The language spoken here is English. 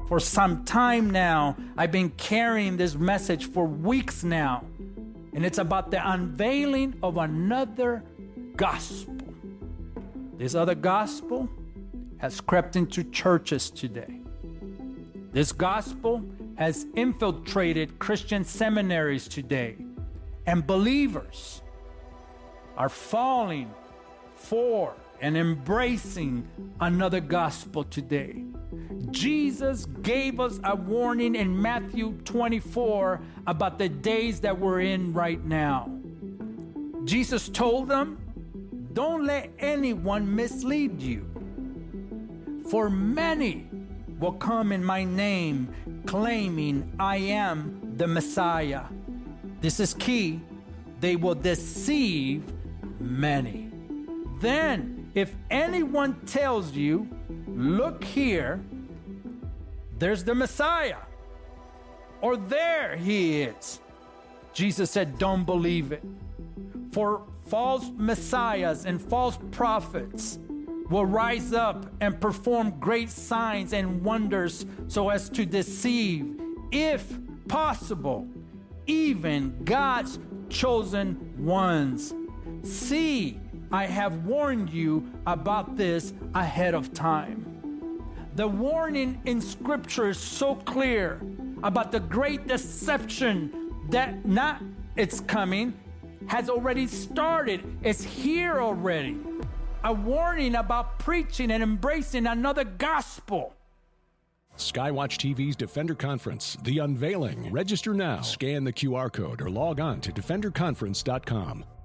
For some time now, I've been carrying this message for weeks now, and it's about the unveiling of another gospel. This other gospel has crept into churches today. This gospel has infiltrated Christian seminaries today, and believers are falling for and embracing another gospel today. Jesus gave us a warning in Matthew 24 about the days that we're in right now. Jesus told them, don't let anyone mislead you. For many will come in my name, claiming I am the Messiah. This is key. They will deceive many. Then, if anyone tells you, look here, there's the Messiah, or there he is, Jesus said, don't believe it. For false messiahs and false prophets will rise up and perform great signs and wonders so as to deceive, if possible, even God's chosen ones. See, I have warned you about this ahead of time. The warning in Scripture is so clear about the great deception that not it's coming, has already started. It's here already. A warning about preaching and embracing another gospel. Skywatch TV's Defender Conference, The Unveiling. Register now. Scan the QR code or log on to DefenderConference.com.